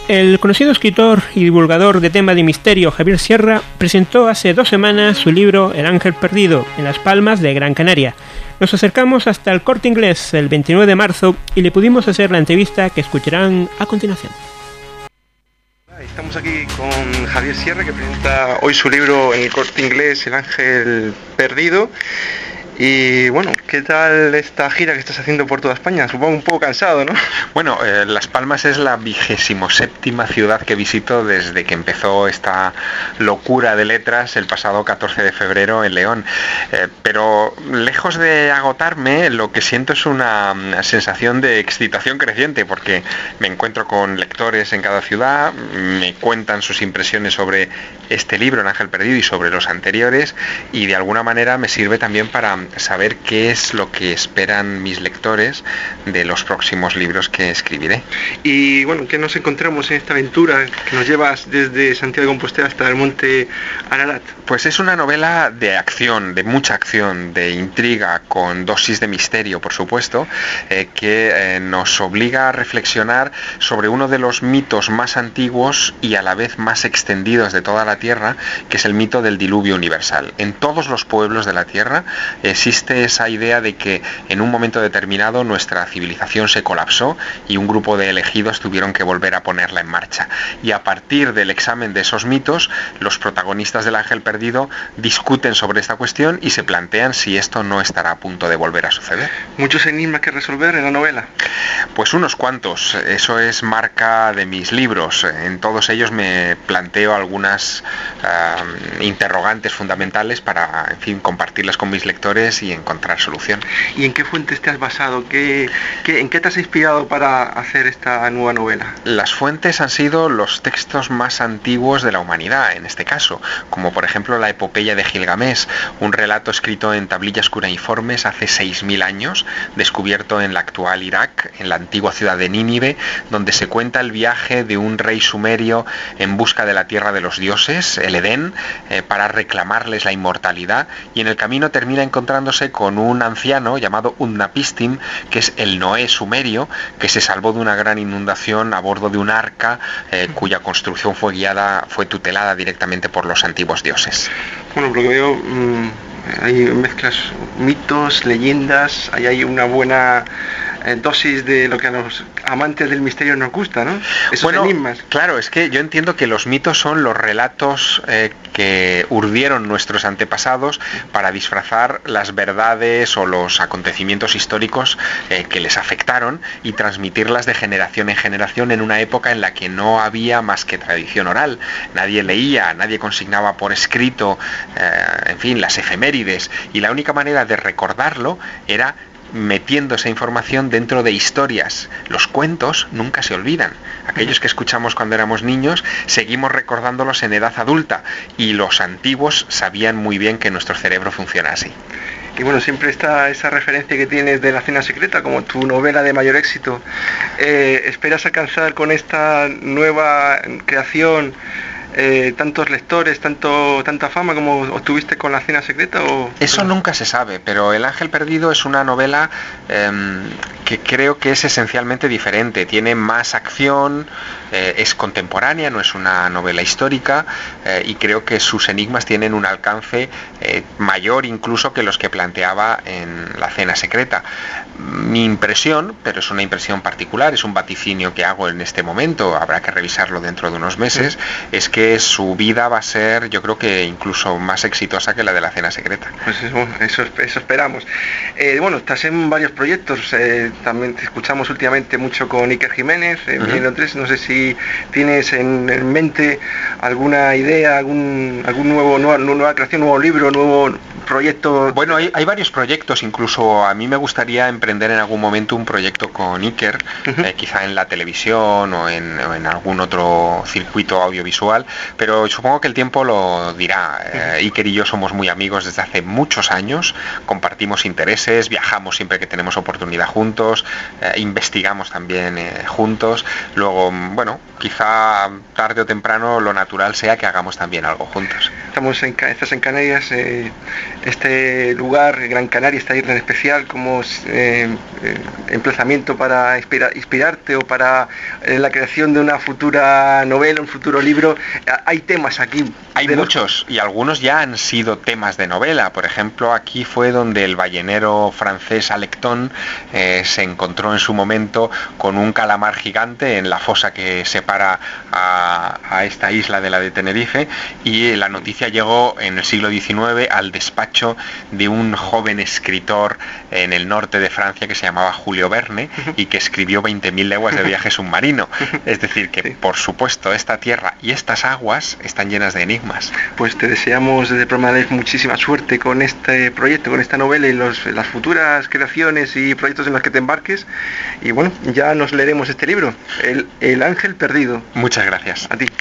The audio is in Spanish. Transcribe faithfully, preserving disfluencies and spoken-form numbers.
El conocido escritor y divulgador de tema de misterio Javier Sierra presentó hace dos semanas su libro El Ángel Perdido en Las Palmas de Gran Canaria. Nos acercamos hasta el Corte Inglés el veintinueve de marzo y le pudimos hacer la entrevista que escucharán a continuación. Estamos aquí con Javier Sierra, que presenta hoy su libro en el Corte Inglés El Ángel Perdido. Y bueno, ¿qué tal esta gira que estás haciendo por toda España? Supongo un poco cansado, ¿no? Bueno, eh, Las Palmas es la vigésimo séptima ciudad que visito desde que empezó esta locura de letras el pasado catorce de febrero en León. Eh, pero lejos de agotarme, lo que siento es una, una sensación de excitación creciente, porque me encuentro con lectores en cada ciudad, me cuentan sus impresiones sobre este libro, El Ángel Perdido, y sobre los anteriores, y de alguna manera me sirve también para saber qué es lo que esperan mis lectores de los próximos libros que escribiré. Y bueno, ¿qué nos encontramos en esta aventura que nos llevas desde Santiago de Compostela hasta el monte Ararat? Pues es una novela de acción, de mucha acción, de intriga, con dosis de misterio, por supuesto, eh, que eh, nos obliga a reflexionar sobre uno de los mitos más antiguos y a la vez más extendidos de toda la Tierra, que es el mito del diluvio universal. En todos los pueblos de la Tierra eh, existe esa idea de que en un momento determinado nuestra civilización se colapsó y un grupo de elegidos tuvieron que volver a ponerla en marcha. Y a partir del examen de esos mitos, los protagonistas del Ángel Perdido discuten sobre esta cuestión y se plantean si esto no estará a punto de volver a suceder. ¿Muchos enigmas que resolver en la novela? Pues unos cuantos. Eso es marca de mis libros. En todos ellos me planteo algunas uh, interrogantes fundamentales para, en fin, compartirlas con mis lectores y encontrar solución. ¿Y en qué fuentes te has basado? ¿Qué, qué, ¿En qué te has inspirado para hacer esta nueva novela? Las fuentes han sido los textos más antiguos de la humanidad, en este caso, como por ejemplo la epopeya de Gilgamés, un relato escrito en tablillas cuneiformes hace seis mil años, descubierto en la actual Irak, en la antigua ciudad de Nínive, donde se cuenta el viaje de un rey sumerio en busca de la tierra de los dioses, el Edén, eh, para reclamarles la inmortalidad, y en el camino termina encontrándose con un anciano llamado Utnapishtim, que es el Noé sumerio, que se salvó de una gran inundación a bordo de un arca eh, cuya construcción fue guiada, fue tutelada directamente por los antiguos dioses. Bueno, por lo que veo, mmm, hay mezclas mitos, leyendas, ahí hay una buena eh, dosis de lo que a los amantes del misterio nos gusta, ¿no? Esos bueno, enigmas. Claro, es que yo entiendo que los mitos son los relatos eh, que urdieron nuestros antepasados para disfrazar las verdades o los acontecimientos históricos eh, que les afectaron y transmitirlas de generación en generación en una época en la que no había más que tradición oral. Nadie leía, nadie consignaba por escrito, eh, en fin, las efemérides, y la única manera de recordarlo era metiendo esa información dentro de historias. Los cuentos nunca se olvidan. Aquellos que escuchamos cuando éramos niños, seguimos recordándolos en edad adulta, y los antiguos sabían muy bien que nuestro cerebro funciona así. Y bueno, siempre está esa referencia que tienes de La Cena Secreta como tu novela de mayor éxito. Eh, ¿Esperas alcanzar con esta nueva creación Eh, tantos lectores, tanto tanta fama como obtuviste con La Cena Secreta? O... Eso nunca se sabe, pero El Ángel Perdido es una novela eh, que creo que es esencialmente diferente. Tiene más acción, eh, es contemporánea, no es una novela histórica, eh, y creo que sus enigmas tienen un alcance eh, mayor incluso que los que planteaba en La Cena Secreta. Mi impresión, pero es una impresión particular, es un vaticinio que hago en este momento, habrá que revisarlo dentro de unos meses, sí. Es que su vida va a ser, yo creo que incluso más exitosa que la de La Cena Secreta. Pues eso, eso, eso esperamos. Eh, bueno, estás en varios proyectos, eh, también te escuchamos últimamente mucho con Iker Jiménez, en uh-huh. Milenio tres, no sé si tienes en, en mente alguna idea, algún, algún nuevo, nueva, nueva creación, nuevo libro, nuevo proyecto. Bueno, hay, hay varios proyectos, incluso a mí me gustaría emprender en algún momento un proyecto con Iker, uh-huh. eh, quizá en la televisión o en, o en algún otro circuito audiovisual, pero supongo que el tiempo lo dirá. Eh, Iker y yo somos muy amigos desde hace muchos años, compartimos intereses, viajamos siempre que tenemos oportunidad juntos, eh, investigamos también eh, juntos. Luego, bueno, quizá tarde o temprano lo natural sea que hagamos también algo juntos. Estamos en, estás en Canarias, eh, este lugar, Gran Canaria, esta isla en especial, como eh, eh, emplazamiento para inspira, inspirarte o para eh, la creación de una futura novela, un futuro libro. Hay temas aquí. Hay muchos, los... y algunos ya han sido temas de novela. Por ejemplo, aquí fue donde el ballenero francés Alecton eh, se encontró en su momento con un calamar gigante en la fosa que separa a, a esta isla de la de Tenerife, y la noticia llegó en el siglo diecinueve al despacho de un joven escritor en el norte de Francia que se llamaba Julio Verne y que escribió veinte mil leguas de viaje submarino. Es decir, que por supuesto esta tierra y estas aguas están llenas de enigmas. Pues te deseamos desde Promalife muchísima suerte con este proyecto, con esta novela y los, las futuras creaciones y proyectos en los que te embarques, y bueno, ya nos leeremos este libro, El, El Ángel Perdido. Muchas gracias. A ti.